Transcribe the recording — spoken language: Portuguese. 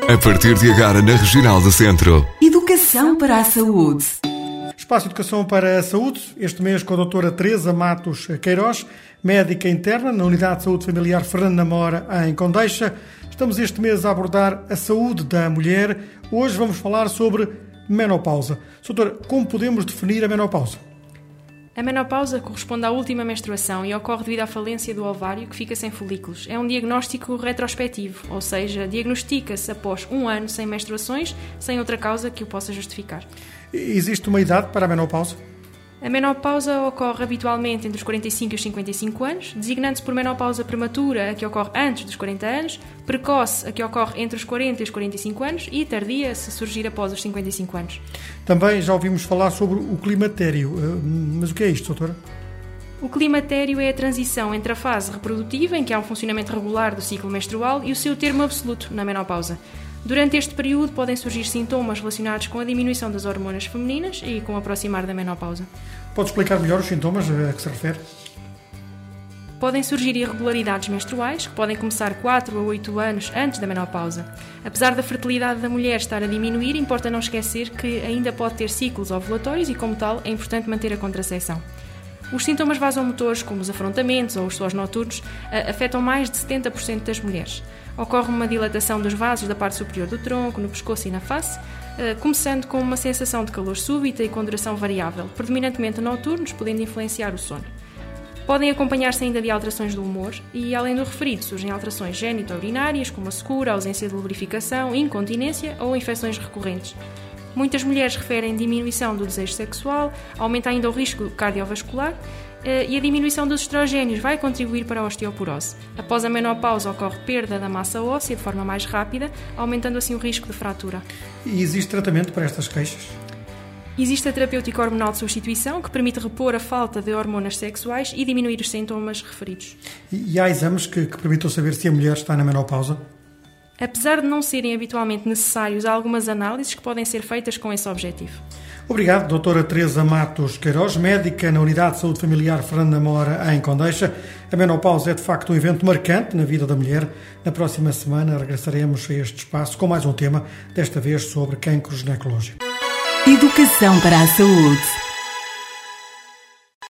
A partir de agora na Regional do Centro. Educação para a saúde. Espaço Educação para a Saúde, este mês com a doutora Teresa Matos Queiroz, médica interna na Unidade de Saúde Familiar Fernando Namora, em Condeixa. Estamos este mês a abordar a saúde da mulher. Hoje vamos falar sobre menopausa. Doutora, como podemos definir a menopausa? A menopausa corresponde à última menstruação e ocorre devido à falência do ovário que fica sem folículos. É um diagnóstico retrospectivo, ou seja, diagnostica-se após um ano sem menstruações, sem outra causa que o possa justificar. Existe uma idade para a menopausa? A menopausa ocorre habitualmente entre os 45 e os 55 anos, designando-se por menopausa prematura, a que ocorre antes dos 40 anos, precoce, a que ocorre entre os 40 e os 45 anos e tardia, se surgir após os 55 anos. Também já ouvimos falar sobre o climatério, mas o que é isto, doutora? O climatério é a transição entre a fase reprodutiva, em que há um funcionamento regular do ciclo menstrual, e o seu termo absoluto, na menopausa. Durante este período podem surgir sintomas relacionados com a diminuição das hormonas femininas e com o aproximar da menopausa. Pode explicar melhor os sintomas a que se refere? Podem surgir irregularidades menstruais, que podem começar 4 a 8 anos antes da menopausa. Apesar da fertilidade da mulher estar a diminuir, importa não esquecer que ainda pode ter ciclos ovulatórios e, como tal, é importante manter a contracepção. Os sintomas vasomotores, como os afrontamentos ou os suores noturnos, afetam mais de 70% das mulheres. Ocorre uma dilatação dos vasos da parte superior do tronco, no pescoço e na face, começando com uma sensação de calor súbita e com duração variável, predominantemente noturnos, podendo influenciar o sono. Podem acompanhar-se ainda de alterações do humor e, além do referido, surgem alterações gênito-urinárias, como a secura, a ausência de lubrificação, incontinência ou infecções recorrentes. Muitas mulheres referem diminuição do desejo sexual, aumenta ainda o risco cardiovascular e a diminuição dos estrogénios vai contribuir para a osteoporose. Após a menopausa ocorre perda da massa óssea de forma mais rápida, aumentando assim o risco de fratura. E existe tratamento para estas queixas? Existe a terapêutica hormonal de substituição, que permite repor a falta de hormonas sexuais e diminuir os sintomas referidos. E há exames que permitam saber se a mulher está na menopausa? Apesar de não serem habitualmente necessários, há algumas análises que podem ser feitas com esse objetivo. Obrigado, doutora Teresa Matos Queiroz, médica na Unidade de Saúde Familiar Fernando Namora, em Condeixa. A menopausa é, de facto, um evento marcante na vida da mulher. Na próxima semana regressaremos a este espaço com mais um tema, desta vez sobre cancro ginecológico. Educação para a saúde.